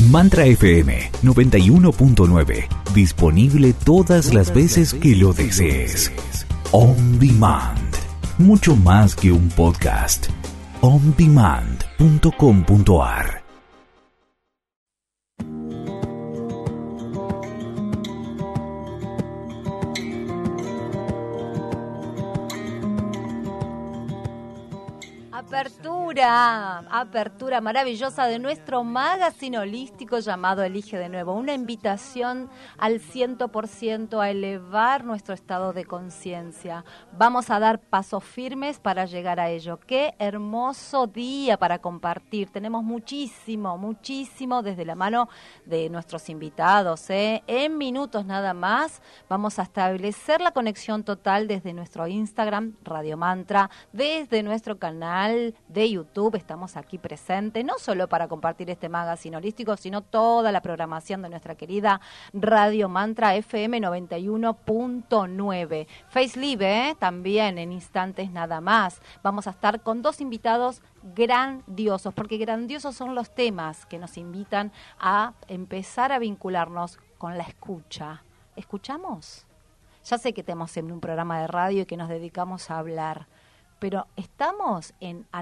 Mantra FM 91.9. Disponible todas las veces que lo desees. On Demand. Mucho más que un podcast. ondemand.com.ar. Apertura maravillosa de nuestro magazine holístico llamado Elige de Nuevo. Una invitación al 100% a elevar nuestro estado de conciencia. Vamos a dar pasos firmes para llegar a ello. Qué hermoso día para compartir. Tenemos muchísimo desde la mano de nuestros invitados. En minutos nada más vamos a establecer la conexión total desde nuestro Instagram, Radio Mantra, desde nuestro canal de YouTube. Estamos aquí presentes, no solo para compartir este magazine holístico, sino toda la programación de nuestra querida Radio Mantra FM 91.9. Face Live, también en instantes nada más. Vamos a estar con dos invitados grandiosos, porque grandiosos son los temas que nos invitan a empezar a vincularnos con la escucha. ¿Escuchamos? Ya sé que tenemos en un programa de radio y que nos dedicamos a hablar, pero ¿estamos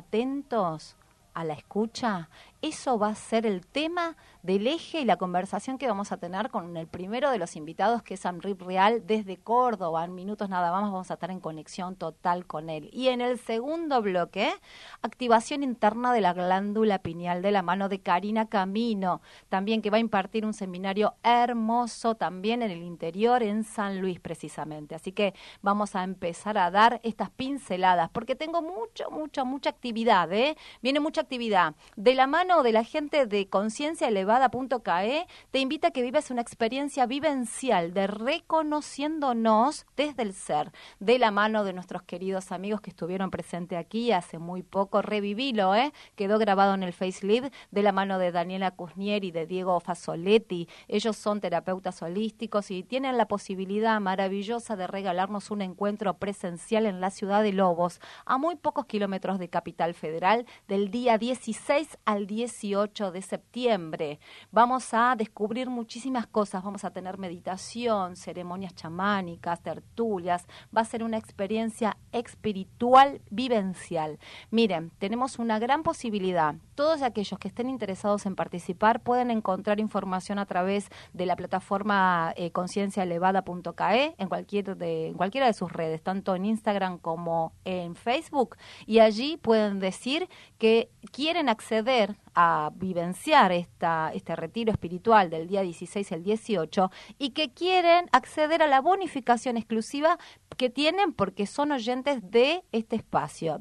atentos a la escucha? Eso va a ser el tema del eje y la conversación que vamos a tener con el primero de los invitados, que es Amrit Rial, desde Córdoba. En minutos nada más vamos a estar en conexión total con él. Y en el segundo bloque, activación interna de la glándula pineal de la mano de Karina Camino, también, que va a impartir un seminario hermoso también en el interior, en San Luis precisamente. Así que vamos a empezar a dar estas pinceladas, porque tengo mucha actividad, Viene mucha actividad. De la mano de la gente de concienciaelevada.cae, te invita a que vivas una experiencia vivencial de reconociéndonos desde el ser, de la mano de nuestros queridos amigos que estuvieron presentes aquí hace muy poco. Revivilo, quedó grabado en el FaceLive, de la mano de Daniela Cusnier y de Diego Fasoletti. Ellos son terapeutas holísticos y tienen la posibilidad maravillosa de regalarnos un encuentro presencial en la ciudad de Lobos, a muy pocos kilómetros de Capital Federal, del día 16 al 18 de septiembre. Vamos a descubrir muchísimas cosas, vamos a tener meditación, ceremonias chamánicas, tertulias. Va a ser una experiencia espiritual vivencial. Miren, tenemos una gran posibilidad. Todos aquellos que estén interesados en participar pueden encontrar información a través de la plataforma concienciaelevada.cae en cualquiera de sus redes, tanto en Instagram como en Facebook, y allí pueden decir que quieren acceder a vivenciar este retiro espiritual del día 16 al 18 y que quieren acceder a la bonificación exclusiva que tienen porque son oyentes de este espacio,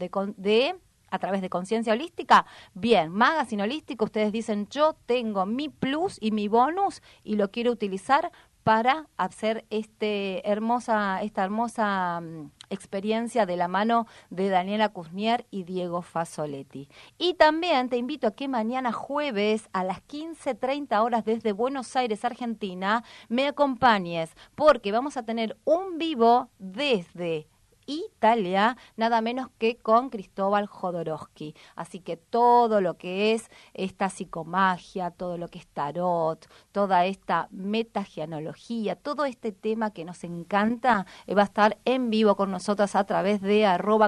a través de Conciencia Holística. Bien, Magazine Holístico, ustedes dicen, yo tengo mi plus y mi bonus y lo quiero utilizar para hacer esta hermosa experiencia de la mano de Daniela Cusnier y Diego Fasoletti. Y también te invito a que mañana jueves a las 15:30 horas desde Buenos Aires, Argentina, me acompañes, porque vamos a tener un vivo desde Italia, nada menos que con Cristóbal Jodorowsky. Así que todo lo que es esta psicomagia, todo lo que es tarot, toda esta metagenología, todo este tema que nos encanta, va a estar en vivo con nosotros a través de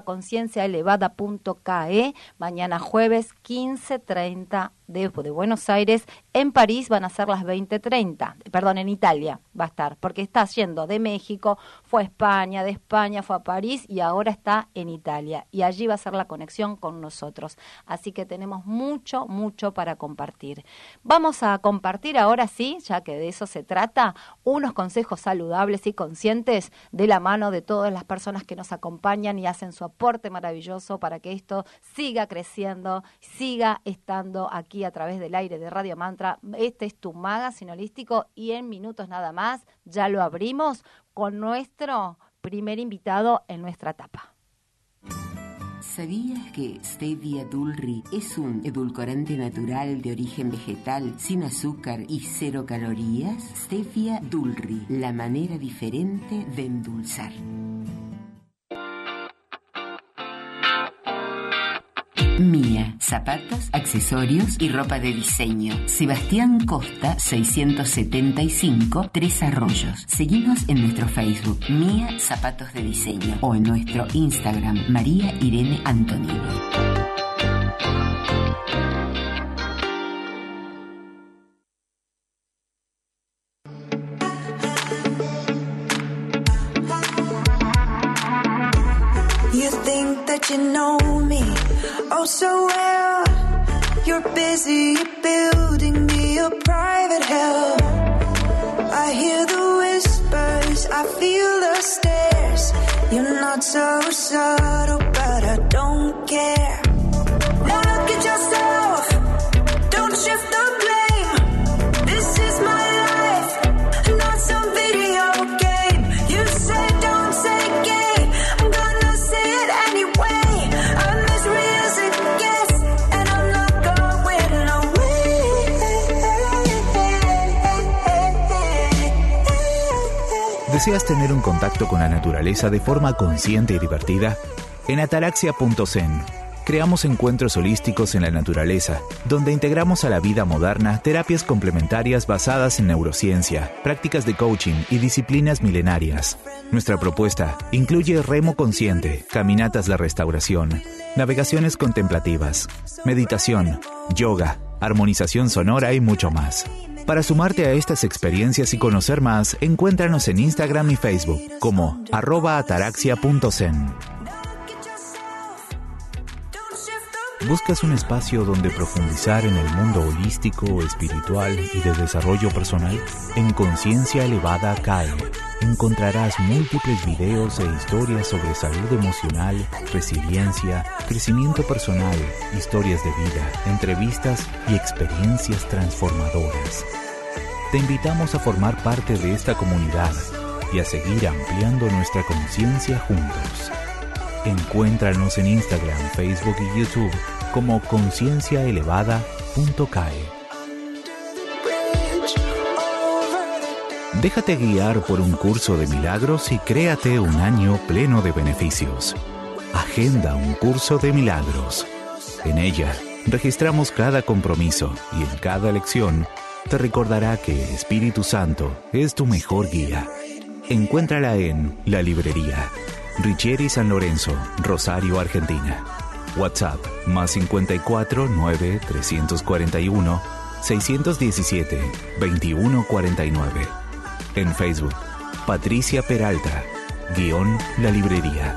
@concienciaelevada.cae, mañana jueves 15:30 de Buenos Aires. En París van a ser las 20:30, perdón, en Italia va a estar, porque está yendo de México, fue a España, de España fue a París y ahora está en Italia. Y allí va a ser la conexión con nosotros. Así que tenemos mucho para compartir. Vamos a compartir ahora sí, ya que de eso se trata, unos consejos saludables y conscientes de la mano de todas las personas que nos acompañan y hacen su aporte maravilloso para que esto siga creciendo, siga estando aquí a través del aire de Radio Mantra. Este es tu magazine holístico y en minutos nada más ya lo abrimos con nuestro primer invitado en nuestra etapa. ¿Sabías que Stevia Dulri es un edulcorante natural de origen vegetal, sin azúcar y 0 calorías? Stevia Dulri, la manera diferente de endulzar. Mía, zapatos, accesorios y ropa de diseño. Sebastián Costa 675, Tres Arroyos. Seguinos en nuestro Facebook, Mía Zapatos de Diseño, o en nuestro Instagram, María Irene Antonini. You think that you know me oh so well. You're busy building me a private hell. I hear the whispers, I feel the stares. You're not so subtle, but I don't care. Now look at yourself, don't shift the blame. This is my life, not some video game. You say don't say gay, I'm gonna say it anyway. I'm as real as it gets, and I'm not going away. ¿Deseas tener un contacto con la naturaleza de forma consciente y divertida? En Ataraxia.zen creamos encuentros holísticos en la naturaleza, donde integramos a la vida moderna terapias complementarias basadas en neurociencia, prácticas de coaching y disciplinas milenarias. Nuestra propuesta incluye remo consciente, caminatas de restauración, navegaciones contemplativas, meditación, yoga, armonización sonora y mucho más. Para sumarte a estas experiencias y conocer más, encuéntranos en Instagram y Facebook como @ataraxia.zen. ¿Buscas un espacio donde profundizar en el mundo holístico, espiritual y de desarrollo personal? En Conciencia Elevada CAE encontrarás múltiples videos e historias sobre salud emocional, resiliencia, crecimiento personal, historias de vida, entrevistas y experiencias transformadoras. Te invitamos a formar parte de esta comunidad y a seguir ampliando nuestra conciencia juntos. Encuéntranos en Instagram, Facebook y YouTube como concienciaelevada.cae. Déjate guiar por un curso de milagros y créate un año pleno de beneficios. Agenda un curso de milagros. En ella, registramos cada compromiso y en cada lección te recordará que el Espíritu Santo es tu mejor guía. Encuéntrala en La Librería, Richieri San Lorenzo, Rosario, Argentina. WhatsApp +54 9 341 617 2149. En Facebook, Patricia Peralta, _La Librería.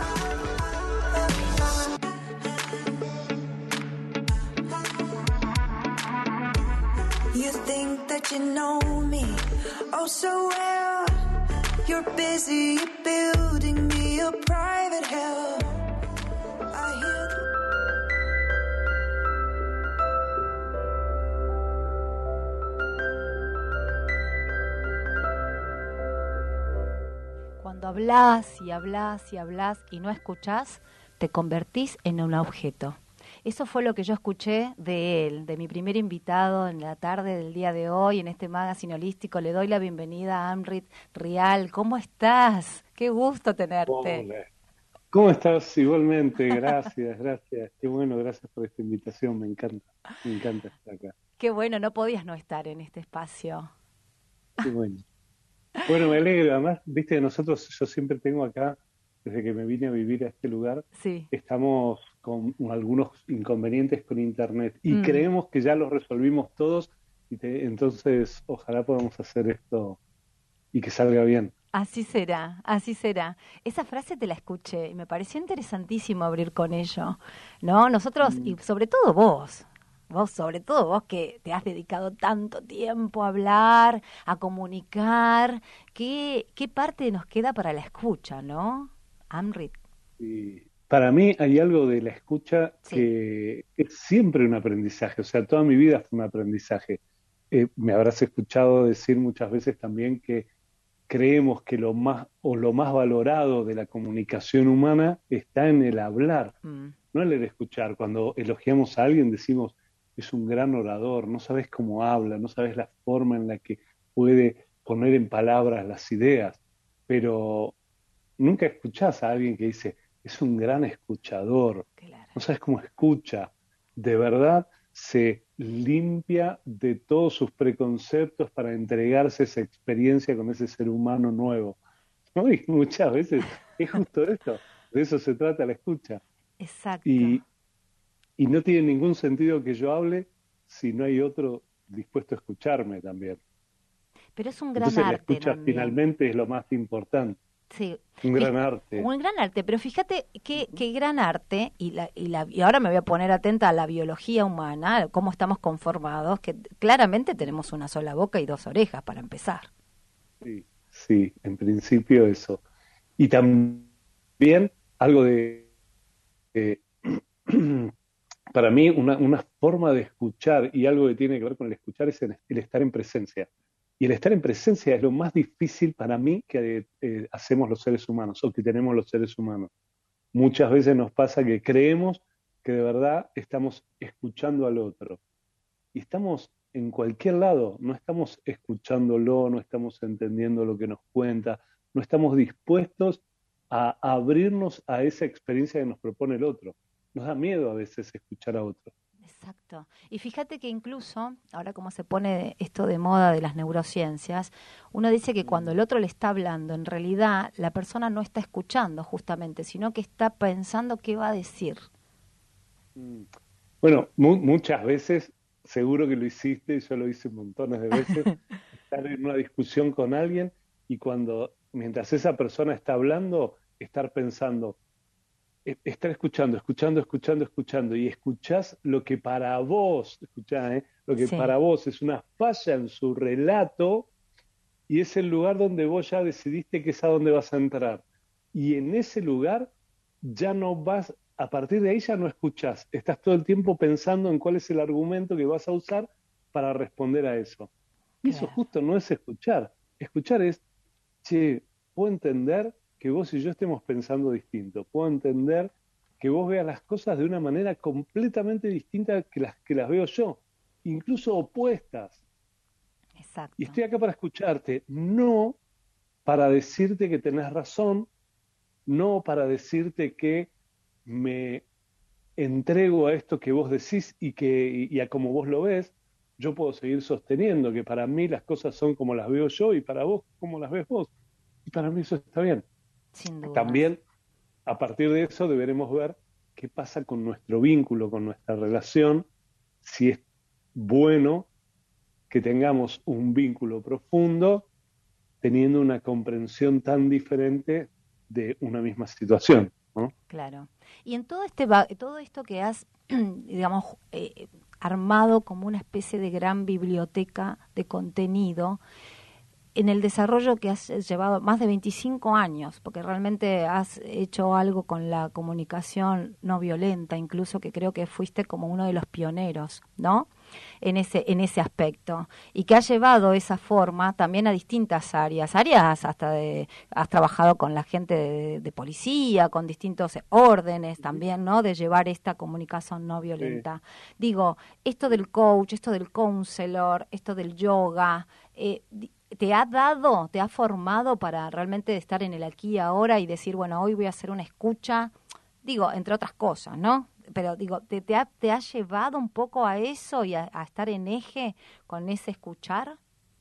You think that you know me oh so well. You're busy building me a private hell. I hear Cuando hablas y hablas y hablas y no escuchás, te convertís en un objeto. Eso fue lo que yo escuché de él, de mi primer invitado en la tarde del día de hoy en este magazine holístico. Le doy la bienvenida a Amrit Rial. ¿Cómo estás? Qué gusto tenerte. Hola. ¿Cómo estás? Igualmente, gracias. Qué bueno, gracias por esta invitación, me encanta estar acá. Qué bueno, no podías no estar en este espacio. Qué bueno. Bueno, me alegro, además, viste, nosotros, yo siempre tengo acá, desde que me vine a vivir a este lugar, Sí. estamos con algunos inconvenientes con internet y creemos que ya los resolvimos todos entonces ojalá podamos hacer esto y que salga bien. Así será, así será. Esa frase te la escuché y me pareció interesantísimo abrir con ello, ¿no? Nosotros, y sobre todo vos que te has dedicado tanto tiempo a hablar, a comunicar, ¿qué parte nos queda para la escucha, no, Amrit? Y para mí hay algo de la escucha que es siempre un aprendizaje, o sea, toda mi vida fue un aprendizaje. Me habrás escuchado decir muchas veces también que creemos que lo más valorado de la comunicación humana está en el hablar, no en el escuchar. Cuando elogiamos a alguien decimos, es un gran orador, no sabes cómo habla, no sabes la forma en la que puede poner en palabras las ideas, pero nunca escuchás a alguien que dice, es un gran escuchador, Claro. no sabes cómo escucha. de verdad se limpia de todos sus preconceptos para entregarse esa experiencia con ese ser humano nuevo, ¿no? Y muchas veces es justo esto, de eso se trata la escucha. Exacto. Y, y no tiene ningún sentido que yo hable si no hay otro dispuesto a escucharme también. Pero es un gran Entonces la arte escucha también. finalmente es lo más importante, Sí, un gran arte. un gran arte, pero fíjate qué gran arte, y ahora me voy a poner atenta a la biología humana, a cómo estamos conformados, que claramente tenemos una sola boca y dos orejas para empezar. Sí, sí, en principio eso. Y también algo de para mí una forma de escuchar y algo que tiene que ver con el escuchar es el estar en presencia. Y el estar en presencia es lo más difícil para mí que hacemos los seres humanos o que tenemos los seres humanos. Muchas veces nos pasa que creemos que de verdad estamos escuchando al otro. Y estamos en cualquier lado, no estamos escuchándolo, no estamos entendiendo lo que nos cuenta, no estamos dispuestos a abrirnos a esa experiencia que nos propone el otro. Nos da miedo a veces escuchar a otro. Exacto. Y fíjate que incluso, ahora como se pone esto de moda de las neurociencias, uno dice que cuando el otro le está hablando, en realidad la persona no está escuchando justamente, sino que está pensando qué va a decir. Mm. Bueno, muchas veces, seguro que lo hiciste, yo lo hice montones de veces, estar en una discusión con alguien y mientras esa persona está hablando, estar pensando, estar escuchando, y escuchás lo que para vos, escuchá, lo que Sí, para vos es una falla en su relato y es el lugar donde vos ya decidiste que es a donde vas a entrar. Y en ese lugar ya no vas, a partir de ahí ya no escuchás, estás todo el tiempo pensando en cuál es el argumento que vas a usar para responder a eso. Y eso claro. justo no es escuchar. Escuchar es, che, puedo entender que vos y yo estemos pensando distinto, puedo entender que vos veas las cosas de una manera completamente distinta que las veo yo, incluso opuestas. Y Exacto. estoy acá para escucharte, no para decirte que tenés razón, no para decirte que me entrego a esto que vos decís y a como vos lo ves, yo puedo seguir sosteniendo que para mí las cosas son como las veo yo y para vos como las ves vos. Y para mí eso está bien. Sin dudas. También, a partir de eso, deberemos ver qué pasa con nuestro vínculo, con nuestra relación, si es bueno que tengamos un vínculo profundo teniendo una comprensión tan diferente de una misma situación, ¿no? Claro. Y en todo esto que has, digamos, armado como una especie de gran biblioteca de contenido, en el desarrollo que has llevado más de 25 años, porque realmente has hecho algo con la comunicación no violenta, incluso que creo que fuiste como uno de los pioneros, ¿no? En ese aspecto, y que has llevado esa forma también a distintas áreas hasta has trabajado con la gente de policía, con distintos órdenes también, ¿no? De llevar esta comunicación no Sí, violenta. Digo, esto del coach, esto del counselor, esto del yoga, ¿te ha dado, te ha formado para realmente estar en el aquí y ahora y decir, bueno, hoy voy a hacer una escucha? Digo, entre otras cosas, ¿no? Pero digo, te ha llevado un poco a eso y a estar en eje con ese escuchar?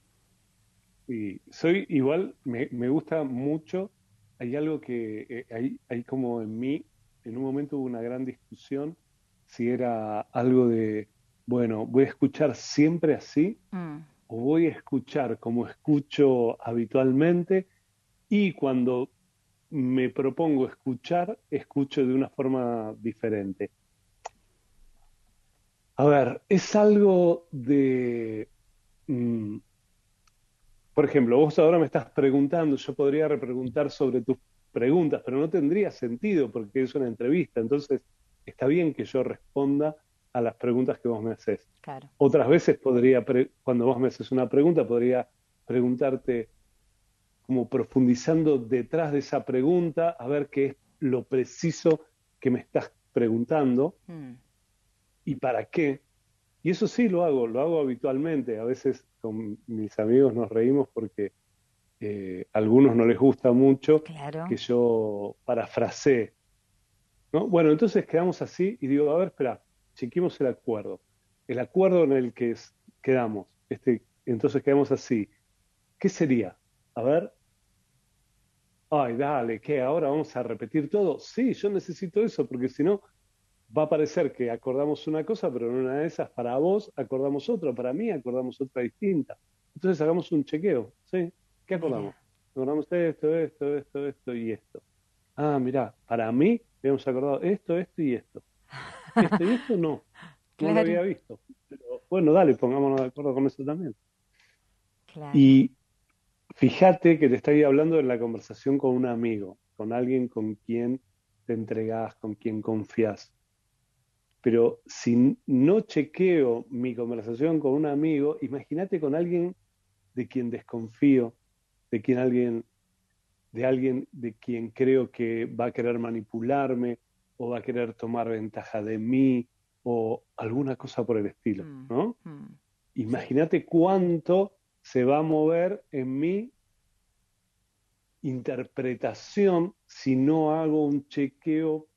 y soy igual, me gusta mucho, hay algo que hay como en mí, en un momento hubo una gran discusión si era algo de, bueno, voy a escuchar siempre así Mm, o voy a escuchar como escucho habitualmente y cuando me propongo escuchar, escucho de una forma diferente. A ver, es algo de, mm, por ejemplo, vos ahora me estás preguntando, yo podría repreguntar sobre tus preguntas, pero no tendría sentido porque es una entrevista, entonces está bien que yo responda a las preguntas que vos me haces. claro. Otras veces cuando vos me haces una pregunta, podría preguntarte como profundizando detrás de esa pregunta, a ver qué es lo preciso que me estás preguntando Mm, y para qué. Y eso sí lo hago habitualmente. A veces con mis amigos nos reímos porque a algunos no les gusta mucho que claro. yo parafrasee, ¿no? Bueno, entonces quedamos así y digo, a ver, espera, chequemos el acuerdo en el que quedamos, entonces quedamos así. ¿Qué sería? A ver, ay, dale, ¿qué? ¿Ahora vamos a repetir todo? Sí, yo necesito eso, porque si no, va a parecer que acordamos una cosa, pero en una de esas, para vos, acordamos otra, para mí, acordamos otra distinta. Entonces hagamos un chequeo, ¿sí? ¿Qué acordamos? Mira, Acordamos esto y esto. Ah, mirá, para mí habíamos acordado esto y esto. Esto y esto no lo claro, había visto. Pero bueno, dale, pongámonos de acuerdo con eso también. claro. Y fíjate que te estoy hablando en la conversación con un amigo, con alguien con quien te entregás, con quien confías. Pero si no chequeo mi conversación con un amigo, imagínate con alguien de quien desconfío, de alguien de quien creo que va a querer manipularme o va a querer tomar ventaja de mí o alguna cosa por el estilo, Mm, ¿no? mm, sí. Imagínate cuánto se va a mover en mi interpretación si no hago un chequeo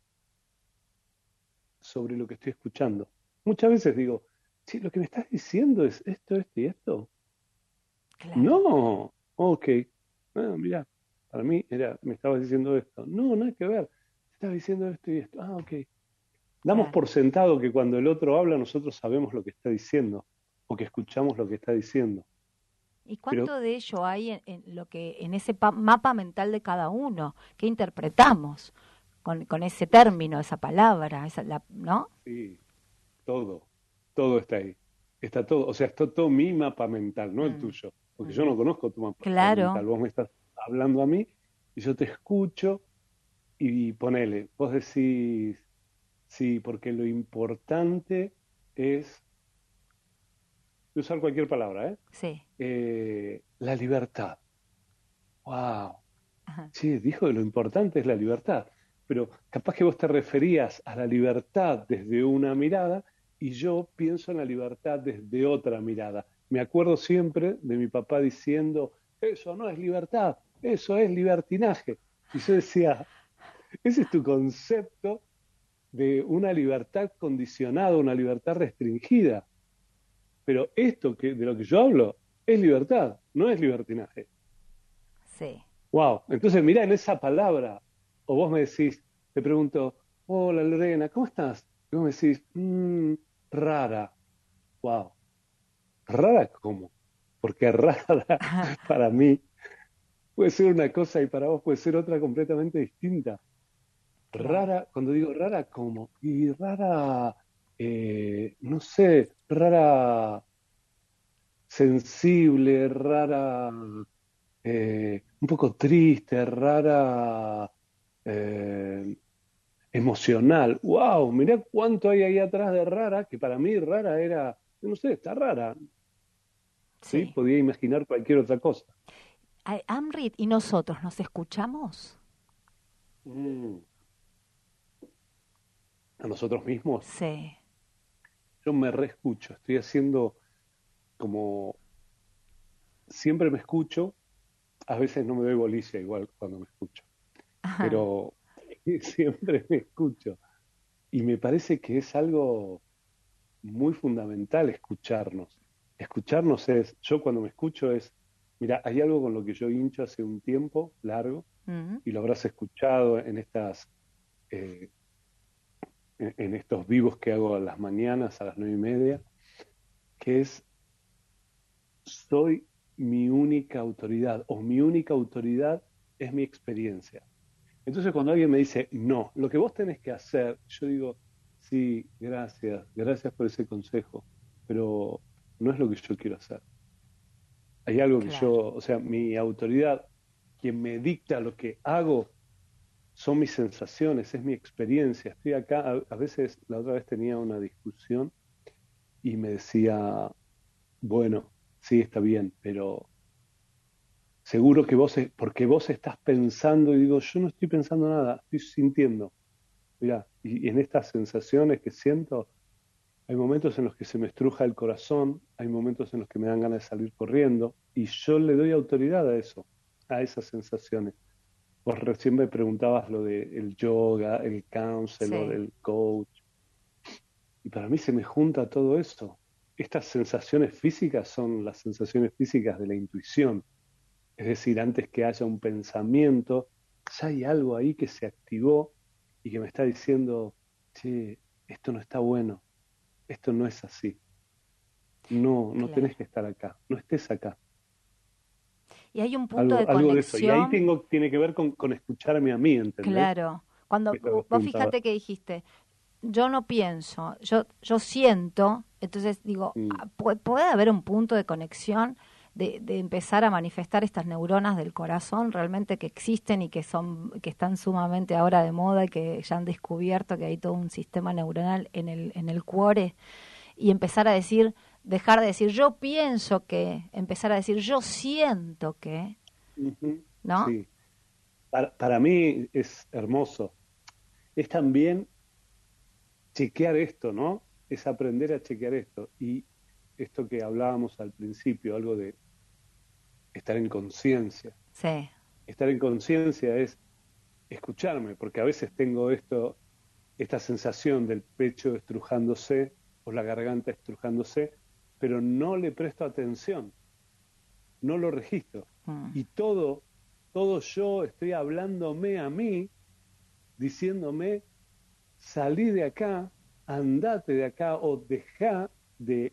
sobre lo que estoy escuchando. Muchas veces digo, sí, lo que me estás diciendo es esto y esto. Claro. No, ok. Ah, mira, para mí me estabas diciendo esto. No, nada que ver. Te estaba diciendo esto y esto. Ah, ok. Damos Claro. por sentado que cuando el otro habla nosotros sabemos lo que está diciendo o que escuchamos lo que está diciendo. ¿Y Pero cuánto de ello hay en lo que en ese mapa mental de cada uno? ¿Qué interpretamos con ese término, esa palabra, ¿no? sí, todo, todo está ahí. Está todo, o sea, está todo mi mapa mental, no el Mm, tuyo, porque yo mm. no conozco tu mapa mental. Claro. Vos me estás hablando a mí y yo te escucho y ponele, vos decís, sí, porque lo importante es, voy a usar cualquier palabra, ¿eh? Sí. La libertad. Wow. Ajá. Sí, dijo que lo importante es la libertad, pero capaz que vos te referías a la libertad desde una mirada y yo pienso en la libertad desde otra mirada. Me acuerdo siempre de mi papá diciendo, eso no es libertad, eso es libertinaje. Y yo decía, ese es tu concepto de una libertad condicionada, una libertad restringida. Pero de lo que yo hablo es libertad, no es libertinaje. Sí. Wow, entonces mira en esa palabra, o vos me decís, te pregunto, hola Lorena, ¿cómo estás? Y vos me decís, rara. Wow, ¿rara cómo? Porque rara para mí puede ser una cosa y para vos puede ser otra completamente distinta. Claro. Rara, cuando digo rara, ¿cómo? Y rara, no sé, rara sensible, rara, un poco triste, rara, eh, emocional. ¡Wow! Mirá cuánto hay ahí atrás de rara, que para mí rara era, no sé, está rara. ¿Sí? Sí. Podía imaginar cualquier otra cosa. Amrit, ¿y nosotros nos escuchamos? Mm, a nosotros mismos. Sí. Yo me reescucho, estoy haciendo como, siempre me escucho, a veces no me doy bolilla igual cuando me escucho, Ajá. pero siempre me escucho. Y me parece que es algo muy fundamental escucharnos. Escucharnos yo cuando me escucho mira, hay algo con lo que yo hincho hace un tiempo largo, Mm, y lo habrás escuchado eh, en estos vivos que hago a las mañanas, a las 9:30, que es, soy mi única autoridad, o mi única autoridad es mi experiencia. Entonces cuando alguien me dice, no, lo que vos tenés que hacer, yo digo, sí, gracias por ese consejo, pero no es lo que yo quiero hacer. Hay algo que claro. o sea, mi autoridad, quien me dicta lo que hago, son mis sensaciones, es mi experiencia. Estoy acá, a veces, la otra vez tenía una discusión y me decía, bueno, sí, está bien, pero seguro que porque vos estás pensando, y digo, yo no estoy pensando nada, estoy sintiendo. Mirá, y en estas sensaciones que siento, hay momentos en los que se me estruja el corazón, hay momentos en los que me dan ganas de salir corriendo, y yo le doy autoridad a eso, a esas sensaciones. Vos recién me preguntabas lo del yoga, el counselor, Sí. el coach. Y para mí se me junta todo eso. Estas sensaciones físicas son las sensaciones físicas de la intuición. Es decir, antes que haya un pensamiento, ya hay algo ahí que se activó y que me está diciendo, che, esto no está bueno, esto no es así. No, no Claro. tenés que estar acá, no estés acá. Y hay un punto de Algo de eso. Y ahí conexión, tiene que ver con escucharme a mí, ¿entendés? claro. Cuando Esto que vos vos preguntabas. fíjate que dijiste, yo no pienso, yo siento, entonces digo, Mm, puede haber un punto de conexión de empezar a manifestar estas neuronas del corazón realmente que existen y que están sumamente ahora de moda y que ya han descubierto que hay todo un sistema neuronal en el cuore y empezar a decir, dejar de decir yo pienso que, empezar a decir yo siento que, ujú, ¿no? sí. Para mí es hermoso. Es también chequear esto, ¿no? Es aprender a chequear esto. Y esto que hablábamos al principio, algo de estar en conciencia. Sí, Estar en conciencia es escucharme, porque a veces tengo esta sensación del pecho estrujándose o la garganta estrujándose, pero no le presto atención, no lo registro. mm, Y todo yo estoy hablándome a mí, diciéndome, salí de acá, andate de acá o deja de,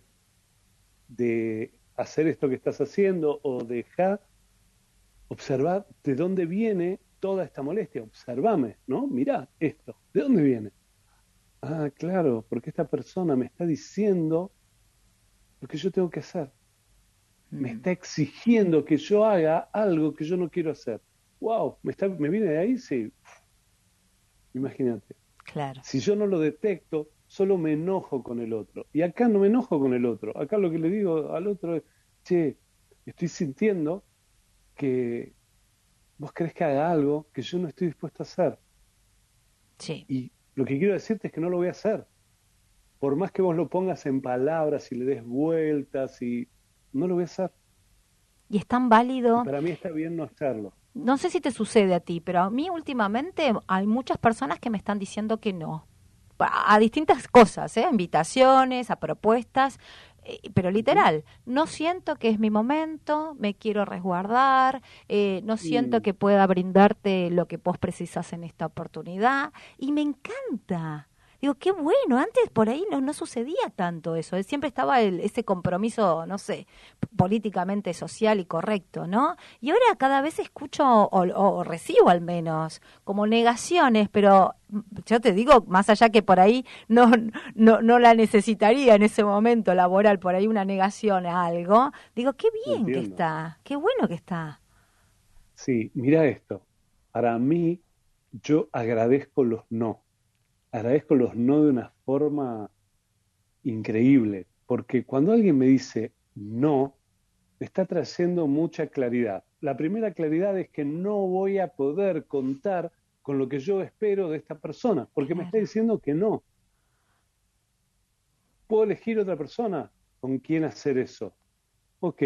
de hacer esto que estás haciendo o deja observar de dónde viene toda esta molestia. Observame, ¿no? Mirá esto, ¿de dónde viene? Ah, claro, porque esta persona me está diciendo lo que yo tengo que hacer. Me mm, está exigiendo que yo haga algo que yo no quiero hacer. Wow, ¿me viene de ahí? Sí, imagínate. claro. Si yo no lo detecto, solo me enojo con el otro. Y acá no me enojo con el otro. Acá lo que le digo al otro es, che, estoy sintiendo que vos querés que haga algo que yo no estoy dispuesto a hacer. Sí. Y lo que quiero decirte es que no lo voy a hacer. Por más que vos lo pongas en palabras y le des vueltas y no lo voy a hacer. Y es tan Y válido. para mí está bien no hacerlo. No sé si te sucede a ti, pero a mí últimamente hay muchas personas que me están diciendo que no. A distintas cosas, ¿eh? A invitaciones, a propuestas, pero Ujú. literal, no siento que es mi momento, me quiero resguardar, no siento Mm, que pueda brindarte lo que vos precisas en esta oportunidad, y me encanta. Digo, qué bueno, antes por ahí no sucedía tanto eso, siempre estaba ese compromiso, no sé, políticamente social y correcto, ¿no? Y ahora cada vez escucho o recibo al menos como negaciones, pero yo te digo, más allá que por ahí no la necesitaría en ese momento laboral, por ahí una negación a algo, digo, qué bien que entiendo. está, qué bueno que está. Sí, mira esto. Para mí, yo agradezco los no. Agradezco los no de una forma increíble, porque cuando alguien me dice no, me está trayendo mucha claridad. La primera claridad es que no voy a poder contar con lo que yo espero de esta persona, porque me está Claro, diciendo que no. Puedo elegir otra persona con quien hacer eso. Ok,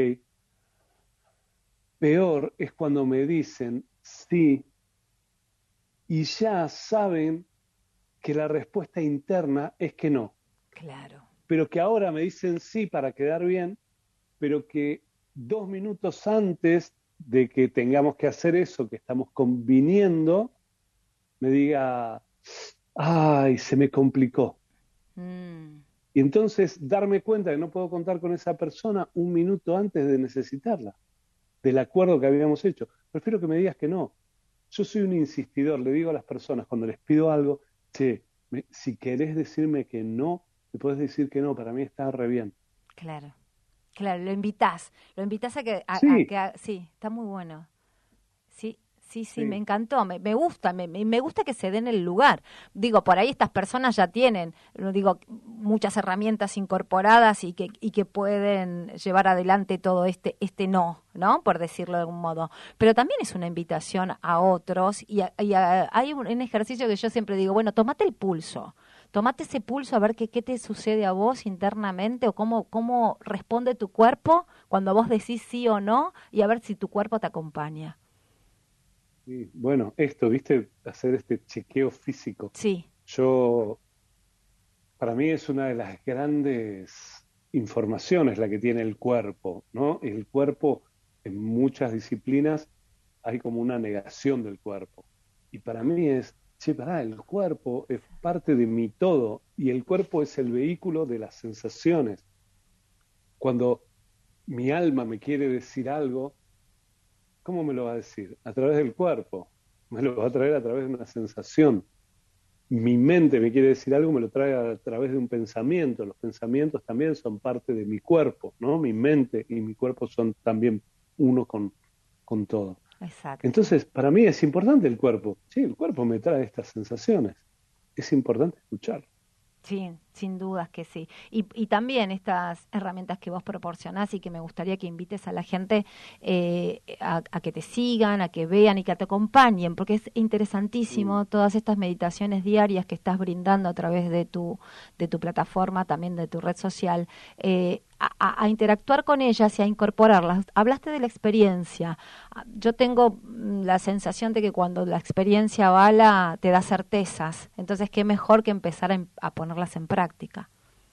peor es cuando me dicen sí y ya saben que la respuesta interna es que no, claro. pero que ahora me dicen sí para quedar bien, pero que 2 minutos antes de que tengamos que hacer eso que estamos conviniendo, me diga, ay, se me complicó. Mm, Y entonces darme cuenta que no puedo contar con esa persona 1 minuto antes de necesitarla, del acuerdo que habíamos hecho. Prefiero que me digas que no. Yo soy un insistidor, le digo a las personas cuando les pido algo, che, si querés decirme que no, me podés decir que no, para mí está re bien. claro, claro, lo invitas a que, Sí, sí, está muy bueno. Sí, sí, sí, me sí, encantó, me gusta, me gusta que se den el lugar. Digo, por ahí estas personas ya tienen, no digo, muchas herramientas incorporadas y que pueden llevar adelante todo este no, ¿no? Por decirlo de algún modo. Pero también es una invitación a otros hay un ejercicio que yo siempre digo, bueno, tomate el pulso. Tomate ese pulso a ver qué te sucede a vos internamente o cómo responde tu cuerpo cuando vos decís sí o no y a ver si tu cuerpo te acompaña. sí. Bueno, esto, viste, hacer este chequeo físico. Sí, Yo Para mí es una de las grandes informaciones la que tiene el cuerpo, ¿no? El cuerpo, en muchas disciplinas, hay como una negación del cuerpo. Y para mí es, che, pará, el cuerpo es parte de mi todo y el cuerpo es el vehículo de las sensaciones. Cuando mi alma me quiere decir algo, ¿cómo me lo va a decir? A través del cuerpo. Me lo va a traer a través de una sensación. Mi mente me quiere decir algo, me lo trae a través de un pensamiento. Los pensamientos también son parte de mi cuerpo, ¿no? Mi mente y mi cuerpo son también uno con todo. Exacto. Entonces, para mí es importante el cuerpo. Sí, el cuerpo me trae estas sensaciones. Es importante escuchar. Sí, sin dudas que sí. Y también estas herramientas que vos proporcionás y que me gustaría que invites a la gente a que te sigan, a que vean y que te acompañen, porque es interesantísimo todas estas meditaciones diarias que estás brindando a través de tu plataforma, también de tu red social, a interactuar con ellas y a incorporarlas. Hablaste de la experiencia. Yo tengo la sensación de que cuando la experiencia avala, te da certezas. Entonces, qué mejor que empezar a ponerlas en práctica.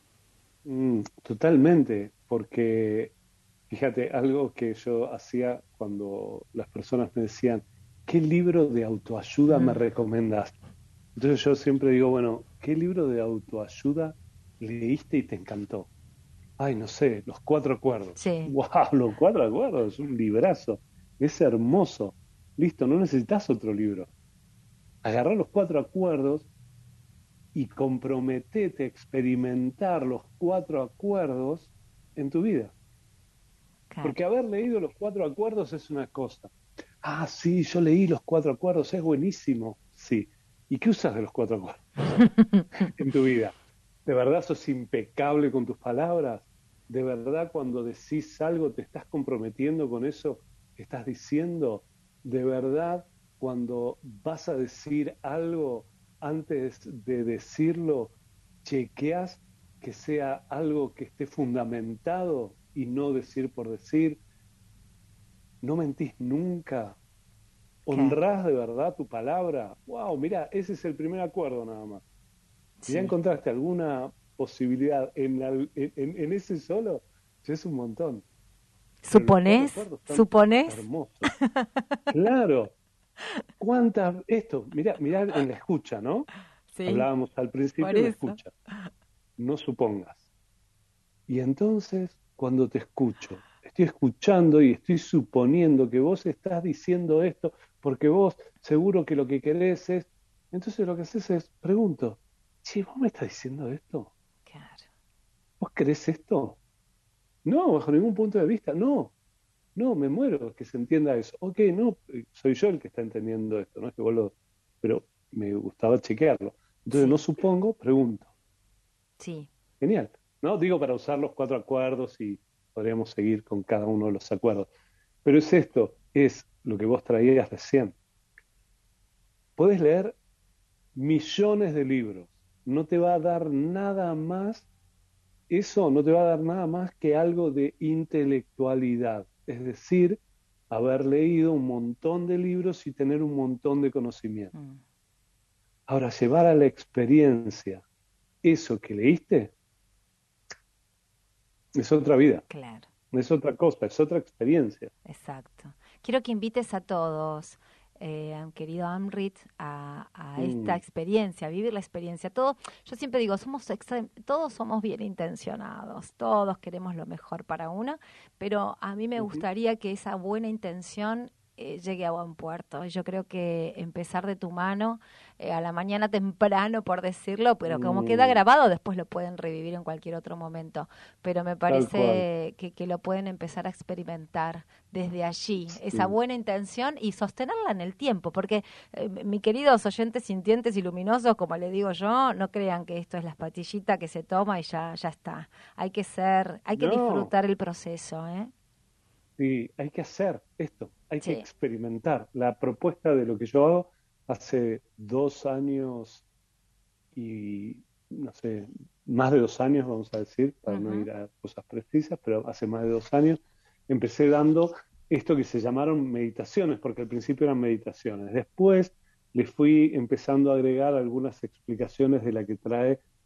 Totalmente, porque fíjate, algo que yo hacía cuando las personas me decían, ¿qué libro de autoayuda me Mm, recomendas? Entonces yo siempre digo, bueno, ¿qué libro de autoayuda leíste y te encantó? Ay, no sé, Los Cuatro Acuerdos. sí, ¡Wow! Los Cuatro Acuerdos, es un librazo. Es hermoso. Listo, no necesitas otro libro. Agarrá los Cuatro Acuerdos y comprometete a experimentar los Cuatro Acuerdos en tu vida. claro. Porque haber leído los Cuatro Acuerdos es una cosa. Ah, sí, yo leí los Cuatro Acuerdos, es buenísimo. Sí. ¿Y qué usas de los Cuatro Acuerdos en tu vida? ¿De verdad sos impecable con tus palabras? ¿De verdad cuando decís algo te estás comprometiendo con eso que estás diciendo? ¿De verdad cuando vas a decir algo antes de decirlo, chequeas que sea algo que esté fundamentado y no decir por decir? ¿No mentís nunca? Claro, ¿Honrás de verdad tu palabra? ¡Wow! Mira, ese es el primer acuerdo nada más. Si ya sí. encontraste alguna posibilidad en ese solo, ya es un montón. Pero los Cuatro ¿Suponés? Acuerdos son ¿Suponés? hermosos. Claro, mirá en la escucha, ¿no? Sí, Hablábamos al por principio en la eso. escucha. No supongas. Y entonces, cuando te escucho, estoy escuchando y estoy suponiendo que vos estás diciendo esto porque vos seguro que lo que querés es. Entonces lo que haces es, pregunto, che, ¿vos me estás diciendo esto? Claro. ¿Vos querés esto? No, bajo ningún punto de vista, no. No, me muero que se entienda eso. Ok, no, soy yo el que está entendiendo esto, no es que vos lo. Pero me gustaba chequearlo. Entonces no Sí, supongo, pregunto. sí. Genial. No digo para usar los cuatro acuerdos y podríamos seguir con cada uno de los acuerdos. Pero es esto, es lo que vos traías recién. Podés leer millones de libros. No te va a dar nada más, eso no te va a dar nada más que algo de intelectualidad. Es decir, haber leído un montón de libros y tener un montón de conocimiento. Mm, Ahora, llevar a la experiencia eso que leíste es otra vida. claro. Es otra cosa, es otra experiencia. Exacto. Quiero que invites a todos, querido Amrit, a esta Mm, experiencia, a vivir la experiencia. Todo, yo siempre digo, todos somos bien intencionados, todos queremos lo mejor para uno, pero a mí me ujú. gustaría que esa buena intención llegue a buen puerto. Yo creo que empezar de tu mano a la mañana temprano, por decirlo, pero como queda Mm, grabado, después lo pueden revivir en cualquier otro momento. Pero me tal cual. parece que lo pueden empezar a experimentar desde allí, esa Sí. buena intención y sostenerla en el tiempo, porque mi queridos oyentes sintientes y luminosos, como le digo yo, no crean que esto es la pastillita que se toma y ya está. Hay que No, disfrutar el proceso, ¿eh? sí, hay que hacer esto, hay que Sí. experimentar. La propuesta de lo que yo hago hace 2 años y, no sé, más de 2 años, vamos a decir, para no Ujú. ir a cosas precisas, pero hace más de 2 años, empecé dando esto que se llamaron meditaciones, porque al principio eran meditaciones. Después le fui empezando a agregar algunas explicaciones de la que trae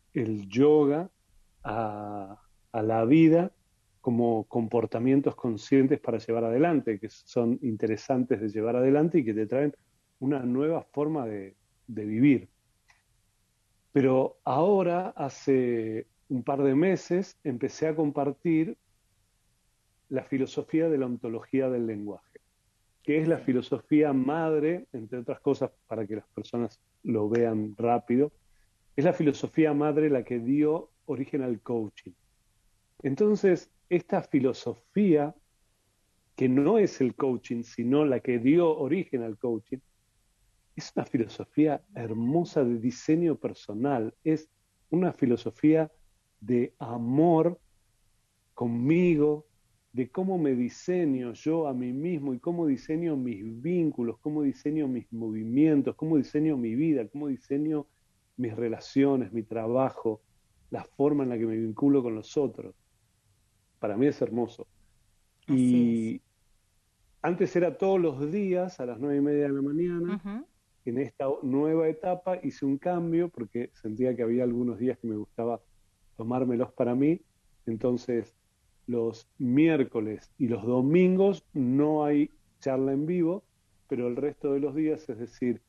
el yoga a la vida como comportamientos conscientes para llevar adelante, que son interesantes de llevar adelante y que te traen una nueva forma de vivir. Pero ahora, hace un par de meses, empecé a compartir la filosofía de la ontología del lenguaje, que es la filosofía madre, entre otras cosas, para que las personas lo vean rápido, es la filosofía madre la que dio origen al coaching. Entonces, esta filosofía, que no es el coaching, sino la que dio origen al coaching, es una filosofía hermosa de diseño personal, es una filosofía de amor conmigo, de cómo me diseño yo a mí mismo y cómo diseño mis vínculos, cómo diseño mis movimientos, cómo diseño mi vida, cómo diseño mis relaciones, mi trabajo, la forma en la que me vinculo con los otros. Para mí es hermoso. Y antes era todos los días a las 9:30 de la mañana. Uh-huh. En esta nueva etapa hice un cambio porque sentía que había algunos días que me gustaba tomármelos para mí. Entonces, los miércoles y los domingos no hay charla en vivo, pero el resto de los días, es decir,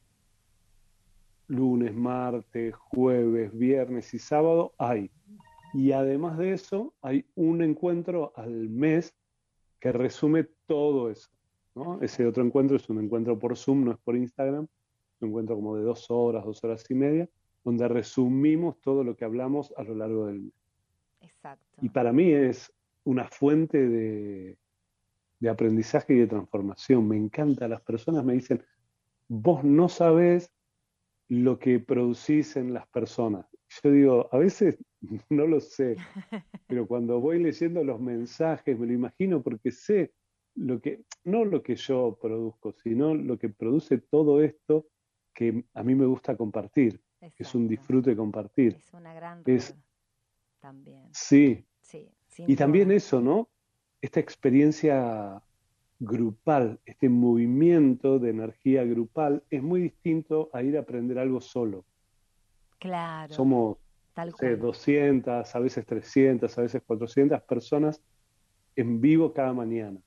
lunes, martes, jueves, viernes y sábado, hay. Y además de eso, hay un encuentro al mes que resume todo eso, ¿no? Ese otro encuentro es un encuentro por Zoom, no es por Instagram, es un encuentro como de 2 horas, 2 horas y media, donde resumimos todo lo que hablamos a lo largo del mes. Exacto. Y para mí es una fuente de aprendizaje y de transformación. Me encanta. Las personas me dicen, vos no sabés lo que producís en las personas. Yo digo, a veces no lo sé, pero cuando voy leyendo los mensajes me lo imagino porque sé no lo que yo produzco, sino lo que produce todo esto que a mí me gusta compartir. Exacto. Es un disfrute compartir. Es una gran red también. Sí. Sin y duda. también eso, ¿no? Esta experiencia grupal, este movimiento de energía grupal es muy distinto a ir a aprender algo solo. Claro. Somos, tal no sé, cual. 200, a veces 300, a veces 400 personas en vivo cada mañana.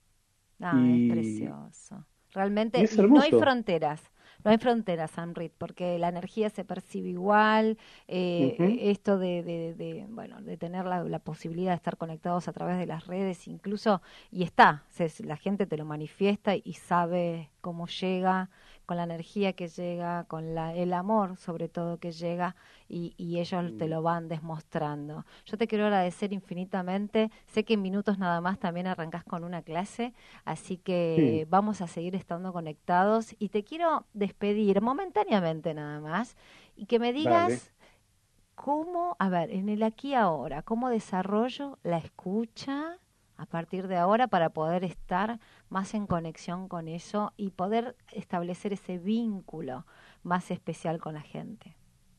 Es precioso. Realmente, es y no hay hermoso. fronteras. No hay fronteras, Amrit, porque la energía se percibe igual. Esto de tener la posibilidad de estar conectados a través de las redes, incluso, y la gente te lo manifiesta y sabe cómo llega, con la energía que llega, con el amor sobre todo que llega, y ellos te lo van demostrando. Yo te quiero agradecer infinitamente. Sé que en minutos nada más también arrancás con una clase, así que vamos a seguir estando conectados, y te quiero despedir momentáneamente nada más, y que me digas cómo, en el aquí y ahora, cómo desarrollo la escucha a partir de ahora para poder estar más en conexión con eso y poder establecer ese vínculo más especial con la gente.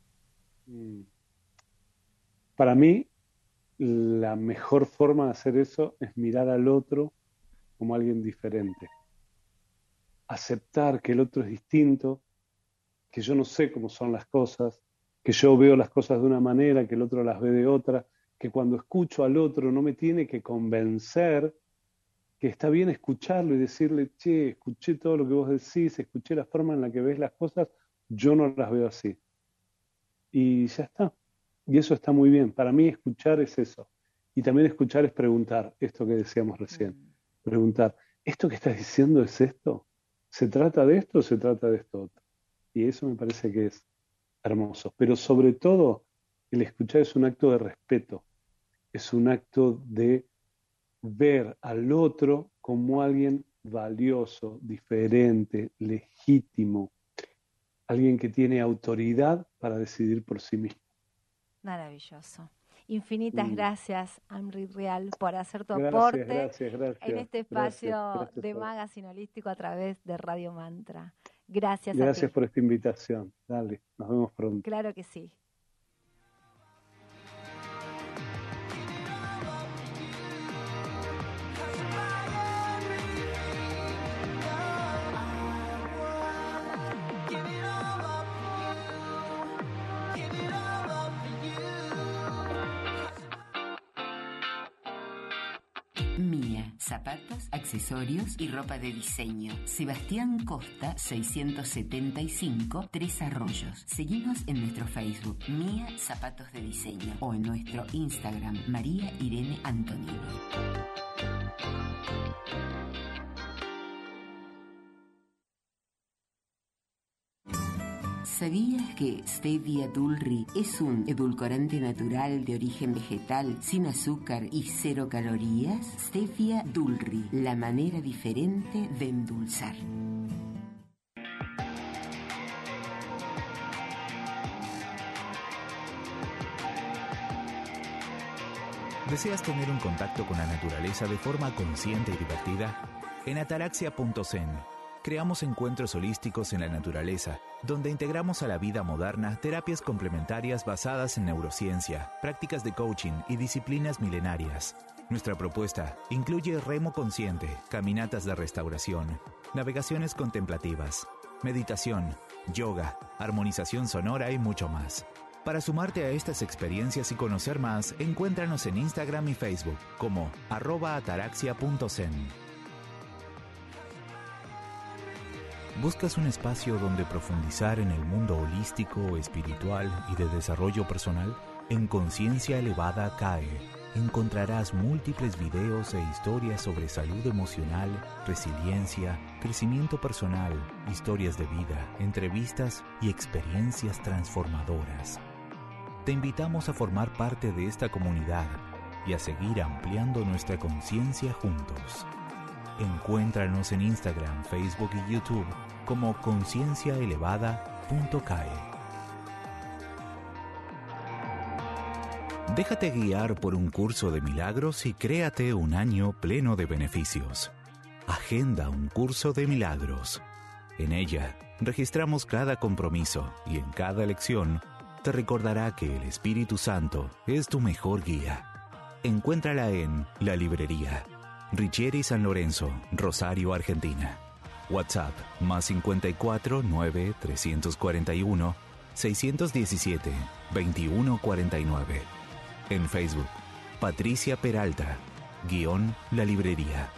Para mí, la mejor forma de hacer eso es mirar al otro como alguien diferente. Aceptar que el otro es distinto, que yo no sé cómo son las cosas, que yo veo las cosas de una manera, que el otro las ve de otra, que cuando escucho al otro no me tiene que convencer, que está bien escucharlo y decirle, che, escuché todo lo que vos decís, escuché la forma en la que ves las cosas, yo no las veo así. Y ya está. Y eso está muy bien. Para mí escuchar es eso. Y también escuchar es preguntar, esto que decíamos recién. Preguntar, ¿esto que estás diciendo es esto? ¿Se trata de esto o se trata de esto otro? Y eso me parece que es hermoso. Pero sobre todo, el escuchar es un acto de respeto. Es un acto de ver al otro como alguien valioso, diferente, legítimo. Alguien que tiene autoridad para decidir por sí mismo. Maravilloso. Infinitas gracias, Amrit Rial, por hacer tu gracias, aporte gracias. en este espacio gracias de Magazine Holístico a través de Radio Mantra. Gracias a ti. Gracias por esta invitación. Dale, nos vemos pronto. Claro que sí. Give it all up for you. zapatos, accesorios y ropa de diseño. Sebastián Costa 675, Tres Arroyos. Seguinos en nuestro Facebook, Mía Zapatos de Diseño, o en nuestro Instagram, María Irene Antonini. ¿Sabías que Stevia Dulri es un edulcorante natural de origen vegetal, sin azúcar y 0 calorías? Stevia Dulri, la manera diferente de endulzar. ¿Deseas tener un contacto con la naturaleza de forma consciente y divertida? En Ataraxia.zen creamos encuentros holísticos en la naturaleza, donde integramos a la vida moderna terapias complementarias basadas en neurociencia, prácticas de coaching y disciplinas milenarias. Nuestra propuesta incluye remo consciente, caminatas de restauración, navegaciones contemplativas, meditación, yoga, armonización sonora y mucho más. Para sumarte a estas experiencias y conocer más, encuéntranos en Instagram y Facebook como @ataraxia.zen. ¿Buscas un espacio donde profundizar en el mundo holístico, espiritual y de desarrollo personal? En Conciencia Elevada CAE encontrarás múltiples videos e historias sobre salud emocional, resiliencia, crecimiento personal, historias de vida, entrevistas y experiencias transformadoras. Te invitamos a formar parte de esta comunidad y a seguir ampliando nuestra conciencia juntos. Encuéntranos en Instagram, Facebook y YouTube como concienciaelevada.cae. Déjate guiar por un curso de milagros y créate un año pleno de beneficios. Agenda un curso de milagros. En ella, registramos cada compromiso y en cada lección te recordará que el Espíritu Santo es tu mejor guía. Encuéntrala en La Librería, Richieri San Lorenzo, Rosario, Argentina. WhatsApp +54 9 341 617 2149. En Facebook, Patricia Peralta, _La Librería.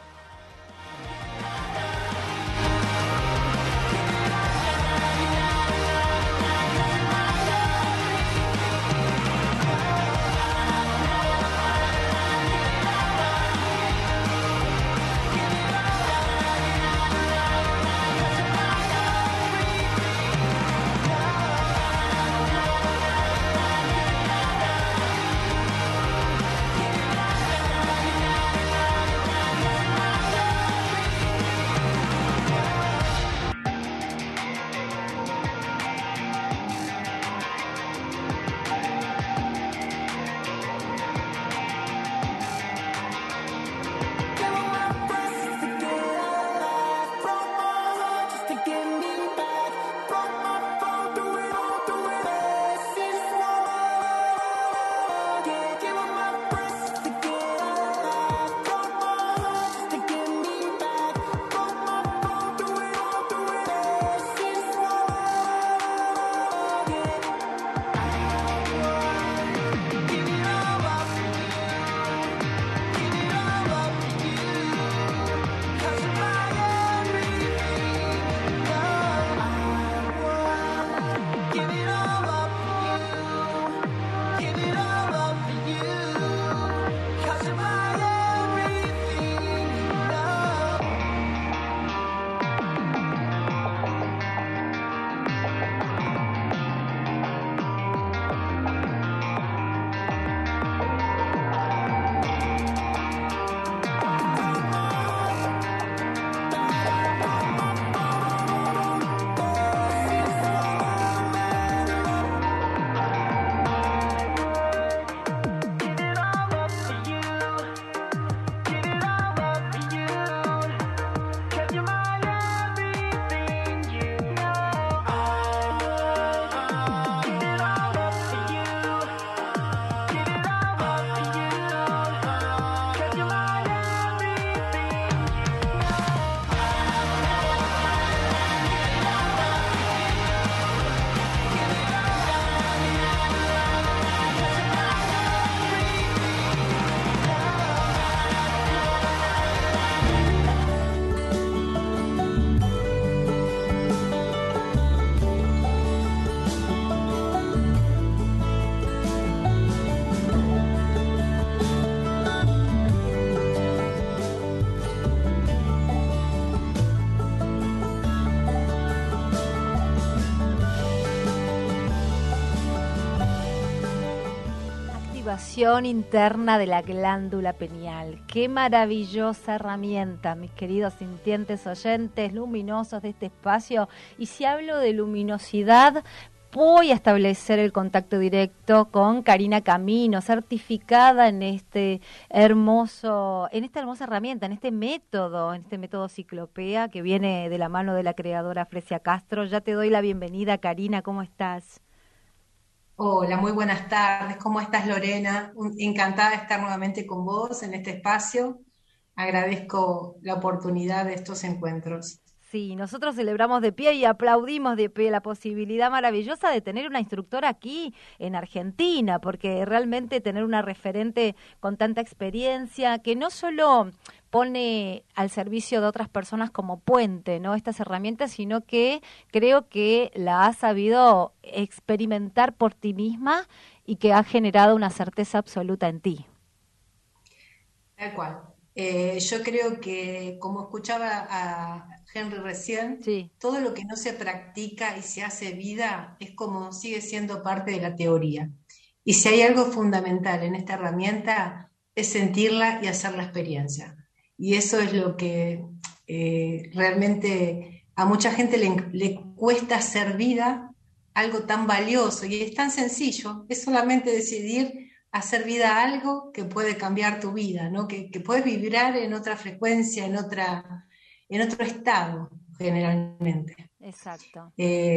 activación interna de la glándula pineal. Qué maravillosa herramienta, mis queridos sintientes oyentes luminosos de este espacio. Y si hablo de luminosidad, voy a establecer el contacto directo con Karina Camino, certificada en esta hermosa herramienta, en este método Ciclopea, que viene de la mano de la creadora Fresia Castro. Ya te doy la bienvenida, Karina, ¿cómo estás? Hola, muy buenas tardes. ¿Cómo estás, Lorena? Encantada de estar nuevamente con vos en este espacio. Agradezco la oportunidad de estos encuentros. Sí, nosotros celebramos de pie y aplaudimos de pie la posibilidad maravillosa de tener una instructora aquí en Argentina, porque realmente tener una referente con tanta experiencia que no solo pone al servicio de otras personas como puente, ¿no?, estas herramientas, sino que creo que la has sabido experimentar por ti misma y que ha generado una certeza absoluta en ti. Tal cual. Yo creo que, como escuchaba a Henry recién, sí, todo lo que no se practica y se hace vida es como sigue siendo parte de la teoría. Y si hay algo fundamental en esta herramienta es sentirla y hacer la experiencia. Y eso es lo que realmente a mucha gente le cuesta hacer vida algo tan valioso. Y es tan sencillo, es solamente decidir hacer vida a algo que puede cambiar tu vida, ¿no? Que puedes vibrar en otra frecuencia, en otro estado, generalmente. Exacto.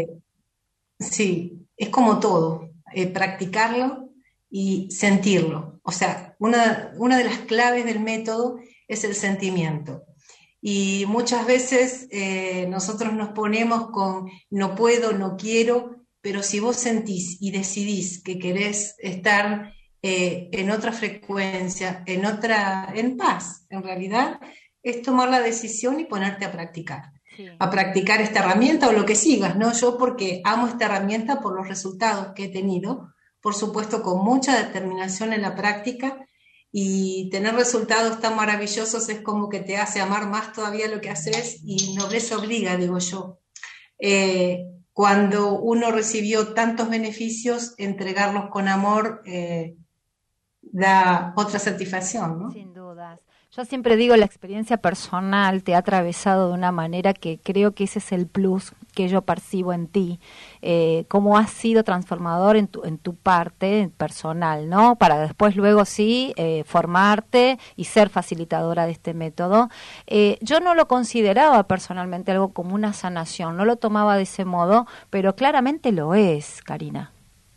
Sí, es como todo, practicarlo y sentirlo. O sea, una de las claves del método es el sentimiento. Y muchas veces nosotros nos ponemos con no puedo, no quiero, pero si vos sentís y decidís que querés estar en otra frecuencia, en paz, en realidad, es tomar la decisión y ponerte a practicar. Sí. A practicar esta herramienta o lo que sigas, ¿no? Yo porque amo esta herramienta por los resultados que he tenido, por supuesto con mucha determinación en la práctica, y tener resultados tan maravillosos es como que te hace amar más todavía lo que haces, y nobleza obliga, digo yo. Cuando uno recibió tantos beneficios, entregarlos con amor da otra satisfacción, ¿no? Sin dudas. Yo siempre digo, la experiencia personal te ha atravesado de una manera que creo que ese es el plus que yo percibo en ti, cómo has sido transformador en tu parte personal, ¿no? Para después luego sí formarte y ser facilitadora de este método. Yo no lo consideraba personalmente algo como una sanación, no lo tomaba de ese modo, pero claramente lo es, Karina.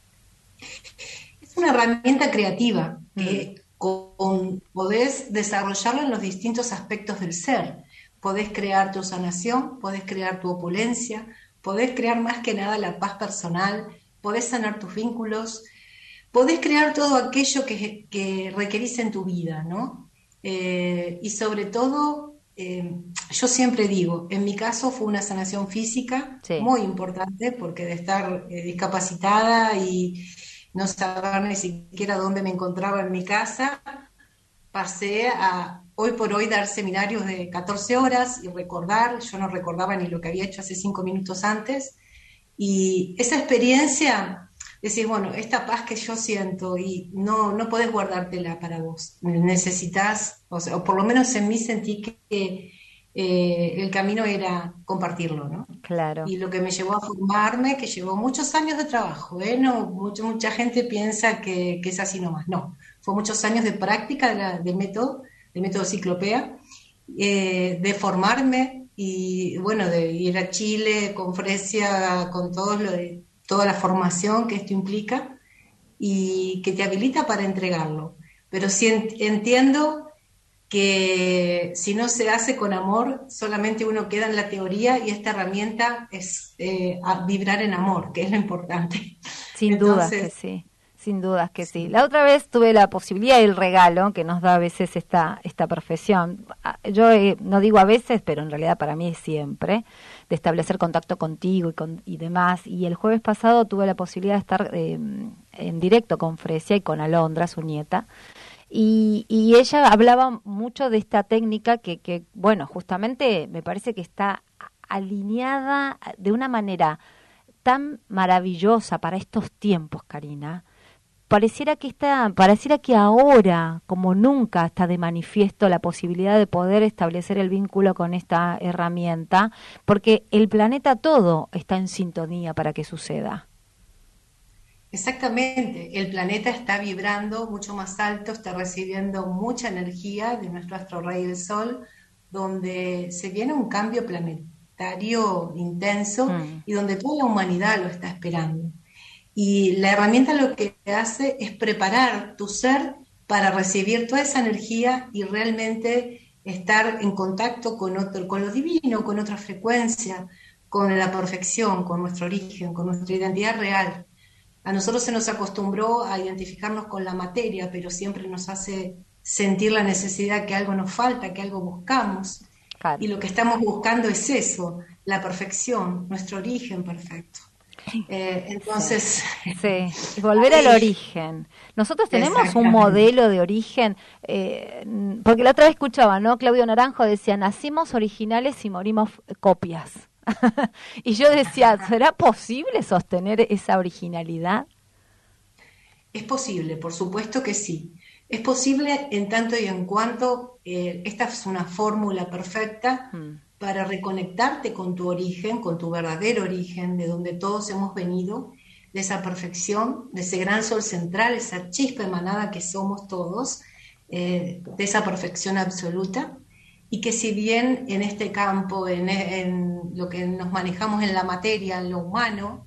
Es una herramienta creativa que podés desarrollarla en los distintos aspectos del ser. Podés crear tu sanación, podés crear tu opulencia, podés crear más que nada la paz personal, podés sanar tus vínculos, podés crear todo aquello que requerís en tu vida, ¿no? Y sobre todo, yo siempre digo, en mi caso fue una sanación física, sí, muy importante, porque de estar discapacitada y no saber ni siquiera dónde me encontraba en mi casa, pasé a hoy por hoy dar seminarios de 14 horas y recordar, yo no recordaba ni lo que había hecho hace 5 minutos antes, y esa experiencia, decís, bueno, esta paz que yo siento, y no podés guardártela para vos, necesitas, o por lo menos en mí sentí que el camino era compartirlo, ¿no? Claro. Y lo que me llevó a formarme, que llevó muchos años de trabajo, no, mucha gente piensa que es así nomás, no, fue muchos años de práctica del método Ciclopea, de formarme y bueno, de ir a Chile con Fresia, con toda la formación que esto implica y que te habilita para entregarlo. Pero sí entiendo que si no se hace con amor, solamente uno queda en la teoría, y esta herramienta es vibrar en amor, que es lo importante. Sin dudas que sí, sin dudas que sí. La otra vez tuve la posibilidad y el regalo que nos da a veces esta profesión, yo no digo a veces, pero en realidad para mí es siempre, de establecer contacto contigo y demás, y el jueves pasado tuve la posibilidad de estar en directo con Fresia y con Alondra, su nieta, y ella hablaba mucho de esta técnica que, bueno, justamente me parece que está alineada de una manera tan maravillosa para estos tiempos, Karina, pareciera que ahora, como nunca, está de manifiesto la posibilidad de poder establecer el vínculo con esta herramienta, porque el planeta todo está en sintonía para que suceda. Exactamente, el planeta está vibrando mucho más alto, está recibiendo mucha energía de nuestro astro rey del Sol, donde se viene un cambio planetario intenso y donde toda la humanidad lo está esperando. Y la herramienta lo que hace es preparar tu ser para recibir toda esa energía y realmente estar en contacto con lo divino, con otra frecuencia, con la perfección, con nuestro origen, con nuestra identidad real. A nosotros se nos acostumbró a identificarnos con la materia, pero siempre nos hace sentir la necesidad que algo nos falta, que algo buscamos. Claro. Y lo que estamos buscando es eso, la perfección, nuestro origen perfecto. Entonces... Sí, y volver al origen. Nosotros tenemos un modelo de origen, porque la otra vez escuchaba, ¿no? Claudio Naranjo decía, nacimos originales y morimos copias. Y yo decía, ¿será posible sostener esa originalidad? Es posible, por supuesto que sí. Es posible en tanto y en cuanto esta es una fórmula perfecta para reconectarte con tu origen, con tu verdadero origen, de donde todos hemos venido, de esa perfección, de ese gran sol central, esa chispa emanada que somos todos, de esa perfección absoluta. Y que si bien en este campo, en lo que nos manejamos en la materia, en lo humano,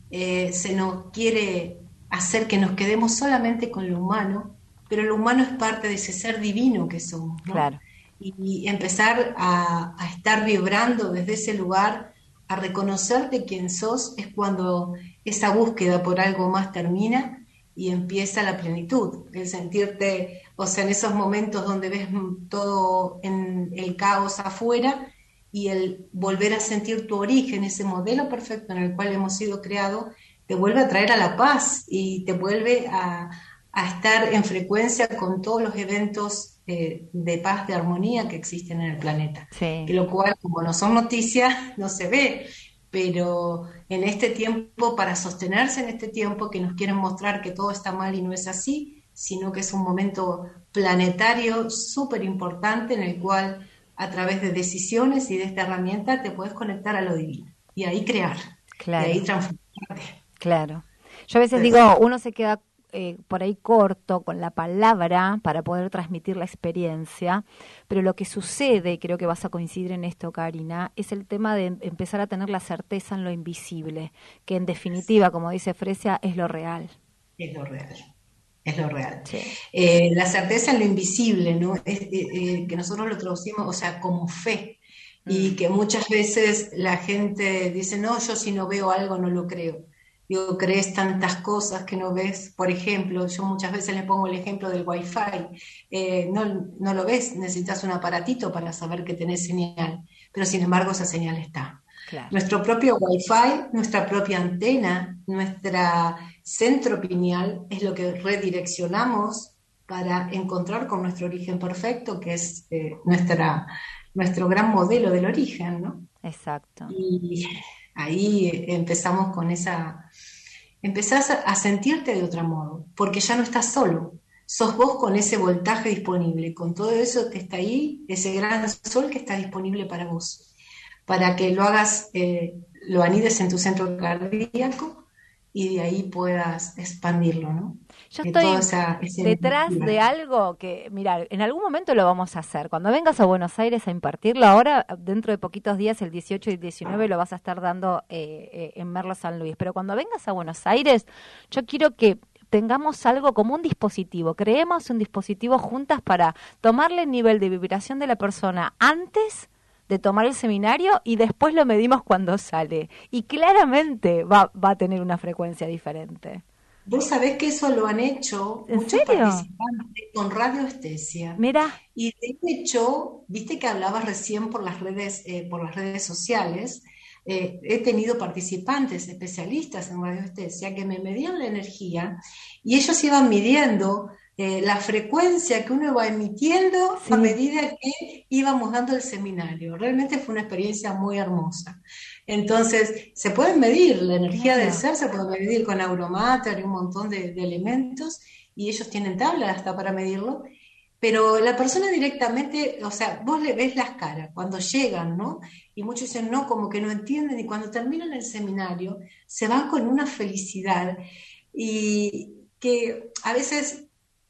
se nos quiere hacer que nos quedemos solamente con lo humano, pero lo humano es parte de ese ser divino que somos, ¿no? Claro. Y empezar a estar vibrando desde ese lugar, a reconocerte quién sos, es cuando esa búsqueda por algo más termina y empieza la plenitud, el sentirte, o sea, en esos momentos donde ves todo en el caos afuera y el volver a sentir tu origen, ese modelo perfecto en el cual hemos sido creados, te vuelve a traer a la paz y te vuelve a estar en frecuencia con todos los eventos de paz, de armonía que existen en el planeta. Sí. Que lo cual, como no son noticias, no se ve, pero en este tiempo, para sostenerse en este tiempo, que nos quieren mostrar que todo está mal y no es así, sino que es un momento planetario súper importante en el cual, a través de decisiones y de esta herramienta, te puedes conectar a lo divino y ahí crear, claro. Y ahí transformarte. Claro. Yo a veces digo, uno se queda por ahí corto con la palabra para poder transmitir la experiencia, pero lo que sucede, y creo que vas a coincidir en esto, Karina, es el tema de empezar a tener la certeza en lo invisible, que en definitiva, como dice Fresia, es lo real. Es lo real. Es lo real. Sí. La certeza en lo invisible, ¿no? Que nosotros lo traducimos, o sea, como fe, y que muchas veces la gente dice, no, yo si no veo algo no lo creo. Digo, crees tantas cosas que no ves. Por ejemplo, yo muchas veces les pongo el ejemplo del Wi-Fi. No lo ves, necesitas un aparatito para saber que tenés señal, pero sin embargo esa señal está. Claro. Nuestro propio Wi-Fi, nuestra propia antena, nuestra centro pineal es lo que redireccionamos para encontrar con nuestro origen perfecto, que es nuestro gran modelo del origen, ¿no? Exacto. Y ahí empezamos con empezás a sentirte de otro modo, porque ya no estás solo, sos vos con ese voltaje disponible, con todo eso que está ahí, ese gran sol que está disponible para vos, para que lo hagas, lo anides en tu centro cardíaco y de ahí puedas expandirlo, ¿no? Yo estoy detrás de algo que, mira, en algún momento lo vamos a hacer. Cuando vengas a Buenos Aires a impartirlo, ahora, dentro de poquitos días, el 18 y el 19, lo vas a estar dando en Merlo San Luis. Pero cuando vengas a Buenos Aires, yo quiero que tengamos algo como un dispositivo, creemos un dispositivo juntas para tomarle el nivel de vibración de la persona antes de tomar el seminario y después lo medimos cuando sale. Y claramente va a tener una frecuencia diferente. Vos sabés que eso lo han hecho muchos participantes con radioestesia. Mira. Y de hecho, viste que hablabas recién por las redes sociales. He tenido participantes especialistas en radioestesia que me medían la energía y ellos iban midiendo la frecuencia que uno va emitiendo a medida que íbamos dando el seminario. Realmente fue una experiencia muy hermosa. Entonces, se puede medir, la energía del ser se puede medir con Auromater y un montón de elementos, y ellos tienen tablas hasta para medirlo, pero la persona directamente, o sea, vos le ves las caras cuando llegan, ¿no? Y muchos dicen, no, como que no entienden, y cuando terminan el seminario se van con una felicidad, y que a veces...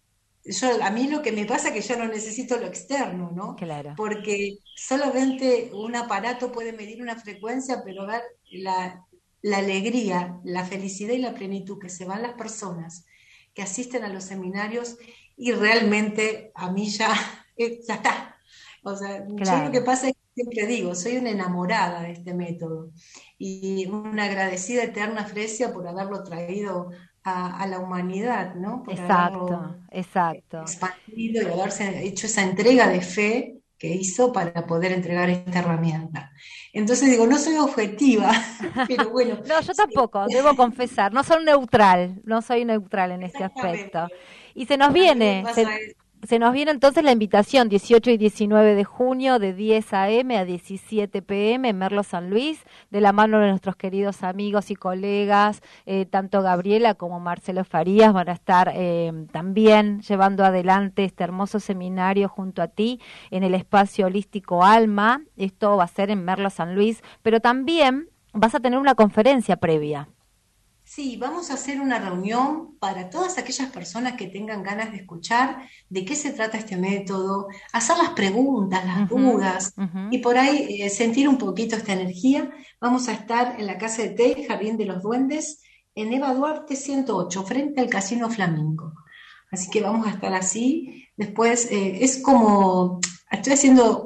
a mí lo que me pasa es que yo no necesito lo externo, ¿no? Claro. Porque solamente un aparato puede medir una frecuencia, pero ver la alegría, la felicidad y la plenitud que se van las personas que asisten a los seminarios, y realmente a mí ya está. O sea, yo lo que pasa es que siempre digo, soy una enamorada de este método y una agradecida eterna a Fresia por haberlo traído a la humanidad, ¿no? Por Exacto. expandido y haberse hecho esa entrega de fe que hizo para poder entregar esta herramienta. Entonces digo, no soy objetiva, pero bueno. No, yo tampoco, debo confesar, no soy neutral en este aspecto. Y se nos viene entonces la invitación, 18 y 19 de junio, de 10 a.m. a 17 p.m. en Merlo San Luis, de la mano de nuestros queridos amigos y colegas, tanto Gabriela como Marcelo Farías van a estar también llevando adelante este hermoso seminario junto a ti en el espacio holístico Alma. Esto va a ser en Merlo San Luis, pero también vas a tener una conferencia previa. Sí, vamos a hacer una reunión para todas aquellas personas que tengan ganas de escuchar de qué se trata este método, hacer las preguntas, las dudas, y por ahí sentir un poquito esta energía. Vamos a estar en la Casa de Té, Jardín de los Duendes, en Eva Duarte 108, frente al Casino Flamingo. Así que vamos a estar así. Después es como, estoy haciendo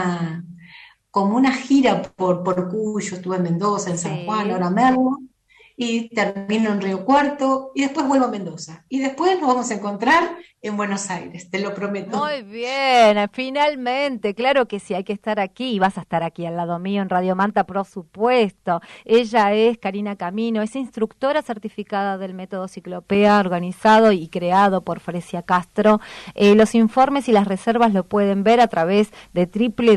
como una gira por Cuyo, estuve en Mendoza, en San Juan, ahora Merlo, y termino en Río Cuarto, y después vuelvo a Mendoza. Y después nos vamos a encontrar en Buenos Aires, te lo prometo. Muy bien, finalmente, claro que sí, hay que estar aquí, y vas a estar aquí al lado mío en Radio Manta, por supuesto. Ella es Karina Camino, es instructora certificada del método Ciclopea, organizado y creado por Fresia Castro. Los informes y las reservas lo pueden ver a través de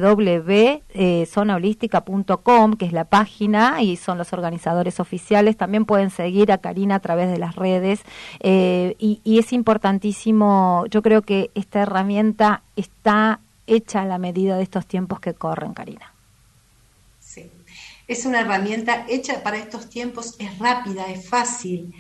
www.zonaholística.com, que es la página, y son los organizadores oficiales. También pueden seguir a Karina a través de las redes, y es importantísimo. Yo creo que esta herramienta está hecha a la medida de estos tiempos que corren, Karina. Sí, es una herramienta hecha para estos tiempos, es rápida, es fácil,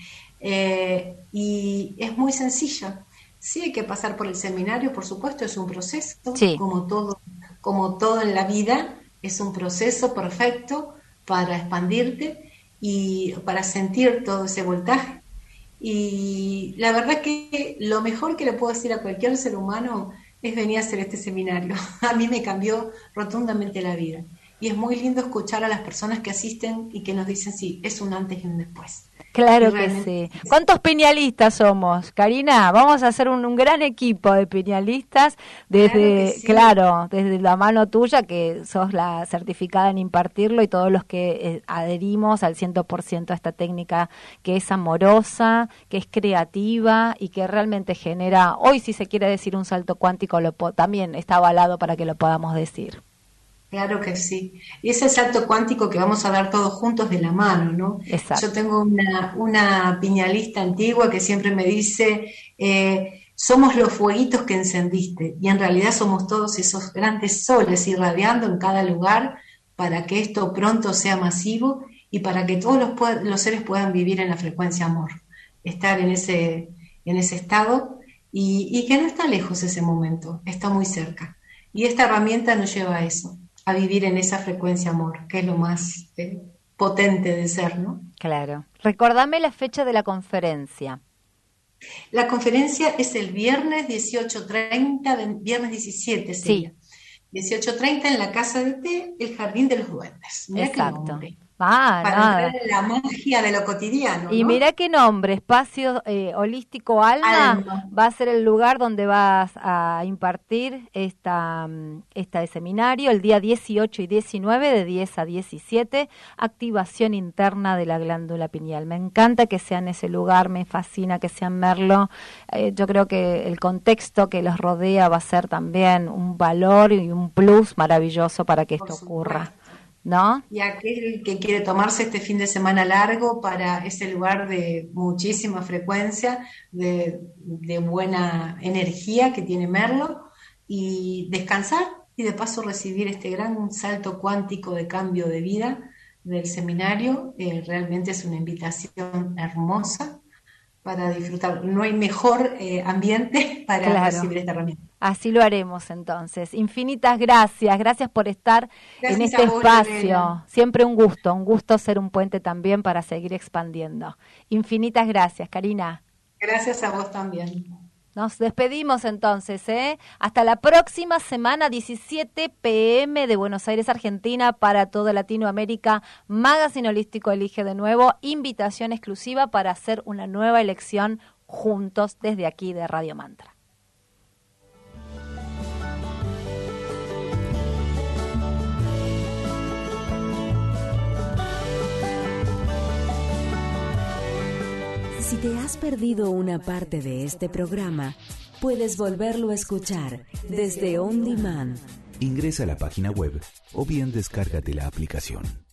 y es muy sencilla. Sí, hay que pasar por el seminario, por supuesto, es un proceso, como todo en la vida, es un proceso perfecto para expandirte y para sentir todo ese voltaje. Y la verdad que lo mejor que le puedo decir a cualquier ser humano es venir a hacer este seminario. A mí me cambió rotundamente la vida. Y es muy lindo escuchar a las personas que asisten y que nos dicen, sí, es un antes y un después. Claro que sí. ¿Cuántos piñalistas somos, Karina? Vamos a hacer un gran equipo de piñalistas desde la mano tuya, que sos la certificada en impartirlo, y todos los que adherimos al 100% a esta técnica que es amorosa, que es creativa y que realmente genera, hoy si se quiere decir un salto cuántico, también está avalado para que lo podamos decir. Claro que sí. Y ese salto cuántico que vamos a dar todos juntos de la mano, ¿no? Exacto. Yo tengo una piñalista antigua que siempre me dice, somos los fueguitos que encendiste, y en realidad somos todos esos grandes soles irradiando en cada lugar para que esto pronto sea masivo y para que todos los seres puedan vivir en la frecuencia amor, estar en ese estado, y que no está lejos ese momento, está muy cerca. Y esta herramienta nos lleva a eso, a vivir en esa frecuencia amor, que es lo más potente de ser, ¿no? Claro. Recordame la fecha de la conferencia. La conferencia es el viernes 18:30, viernes 17 sería. 18:30 en la Casa de Té, el Jardín de los Duendes. Mirá. Exacto. Qué nombre. para entrar en la magia de lo cotidiano. Y mira qué nombre, Espacio Holístico Alma, va a ser el lugar donde vas a impartir este seminario el día 18 y 19 de 10 a 17, activación interna de la glándula pineal. Me encanta que sea en ese lugar, me fascina que sea en Merlo. Yo creo que el contexto que los rodea va a ser también un valor y un plus maravilloso para que esto ocurra. ¿No? Y aquel que quiere tomarse este fin de semana largo para ese lugar de muchísima frecuencia, de buena energía que tiene Merlo, y descansar y de paso recibir este gran salto cuántico de cambio de vida del seminario, realmente es una invitación hermosa para disfrutar. No hay mejor ambiente para recibir esta herramienta. Así lo haremos entonces. Infinitas gracias por estar en este espacio. Lorena. Siempre un gusto ser un puente también para seguir expandiendo. Infinitas gracias, Karina. Gracias a vos también. Nos despedimos entonces, hasta la próxima semana, 17 p.m. de Buenos Aires, Argentina, para toda Latinoamérica. Magazine Holístico elige de nuevo, invitación exclusiva para hacer una nueva elección juntos desde aquí de Radio Mantra. Si te has perdido una parte de este programa, puedes volverlo a escuchar desde On Demand. Ingresa a la página web o bien descárgate la aplicación.